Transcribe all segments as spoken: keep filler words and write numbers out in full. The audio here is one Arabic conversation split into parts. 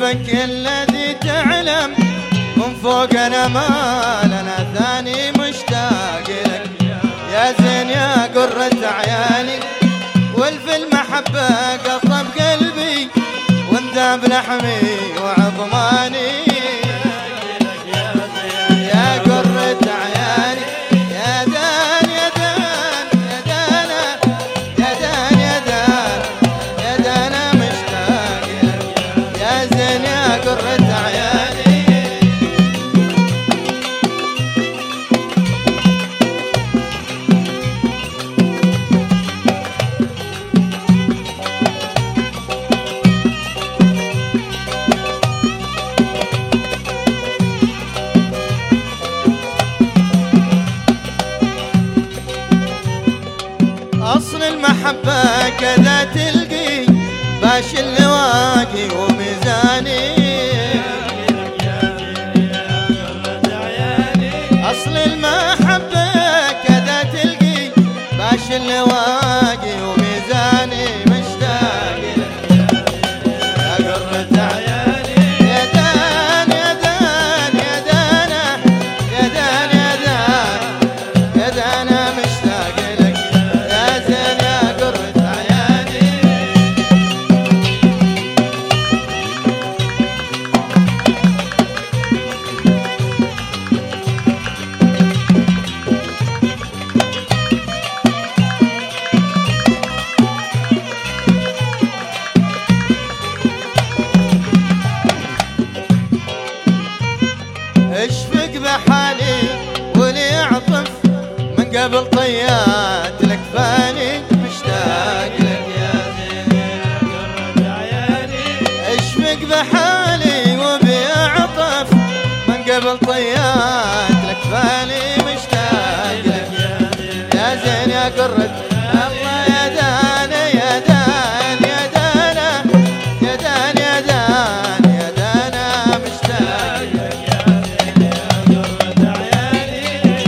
حبك الذي تعلم من فوق الامال، انا ثاني مشتاق لك يا زين يا قرة عيالي، والف المحبة قطب قلبي وانذاب لحمي وعظماني، يا قرة عيالي يا دان يا دان يا دانا يا دان يا دان يا دانا مشتاق لك يا زين يا قرة عيالي. أصل المحبة كذا تلقي باش اللواقي وميزاني، أصل المحبة كذا تلقي باش اللواقي وميزاني، مشتاق لك يا قرة عيالي يا دان يا دان يا دانا يا دان يا دان يا دانا مشتاق لك يا زين يا قرة عيالي. اشفق بحالي ولي اعطف من قبل طيات لك فاني، مشتاق لك يا زين يا قرة عيالي، اشفق بحالي وبي اعطف من قبل طيات لك فاني، مشتاق لك يا زين يا قرة الله يا دانا يا دان يا دانا يا دان يا دان يا دانا مشتاق لك يا زين يا قرة عيالي.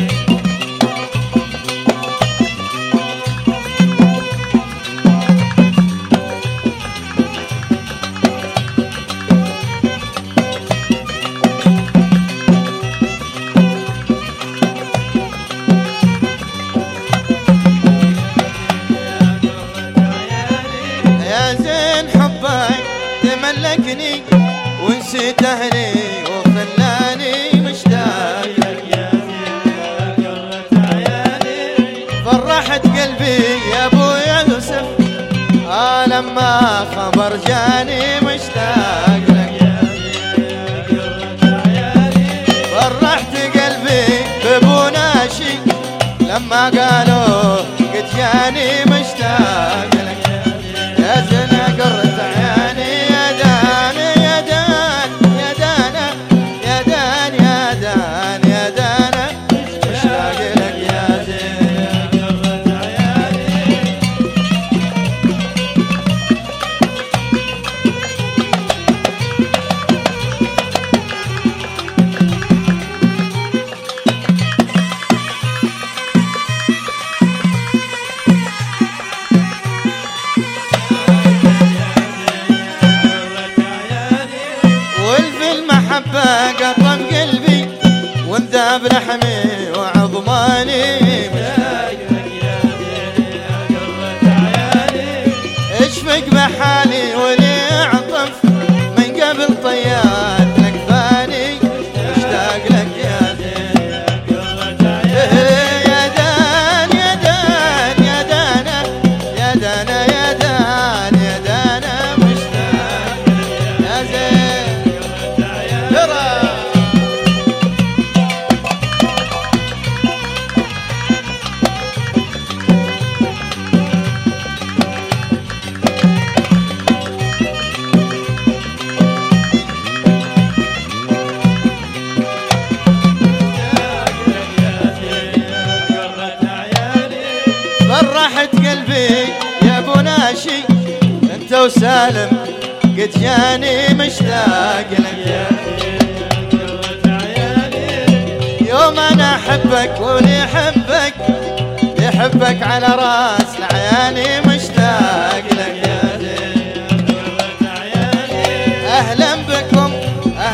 يا زين حبك تملكني ونسيت اهلي وخلاني، مشتاق لك يا زين يا قرة عيالي، فرحت قلبي يا ابويا يوسف آه لما خبر جاني، مشتاق لك يا زين يا قرة عيالي، فرحت قلبي بابو ناشي لما قالوا قد جاني، مشتاق لك يا زين يا قرة عيالي يا دان يا دان يا دانا يا دان يا دان يا دانا مشتاق لك يا زين يا قرة عيالي. المحبة قطم قلبي وانذاب لحمي وعظماني، مشتاق لك يا زين يا قرة عيالي، اشفق بحالي ولي اعطف من قبل طيات لك فاني، مشتاق لك يا زين يا قرة عيالي، يا دان يا دان يا دانا يا دانا يا دان يا دانا مشتاق يا زين. فرحت قلبي يا ابو ناشي انت وسالم قد جاني، مشتاق لك يا قرة عيالي، يوم انا احبك واللي يحبك يحبك على راس العيالي، مشتاق لك يا قرة عيالي، اهلا بك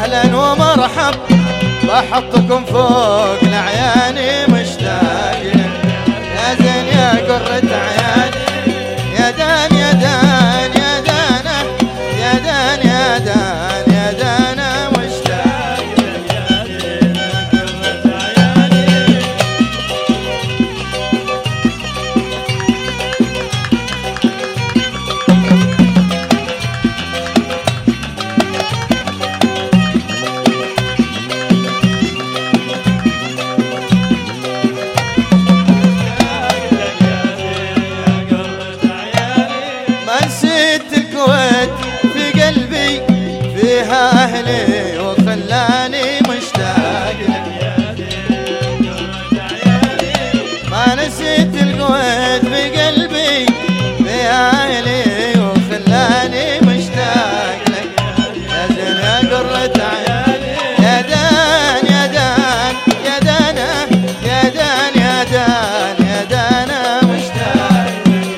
أهلا ومرحب بحطكم فوق لعياني مشتاق لك يا زين يا قرة عياني يا دان يا دان يا دانا يا دان يا دان يا دانا مشتاق لك يا زين يا قرة عياني. في قلبي فيها أهلي وخلاني مشتاق لك ما نسيت القويت في قلبي فيها أهلي وخلاني مشتاق لك يا زين يا قرة عيالي يا دان يا دان يا دانا يا دان يا دان يا دانا مشتاق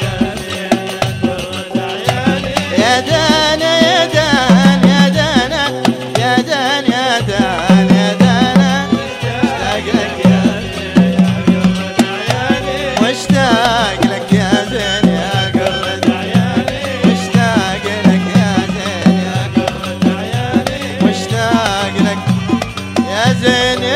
يا دانا يا دان يا دانا يا دان يا دان يا دانا مشتاق لك يا زين يا قرة عيالي مشتاق لك يا زين يا قرة عيالي مشتاق لك يا زين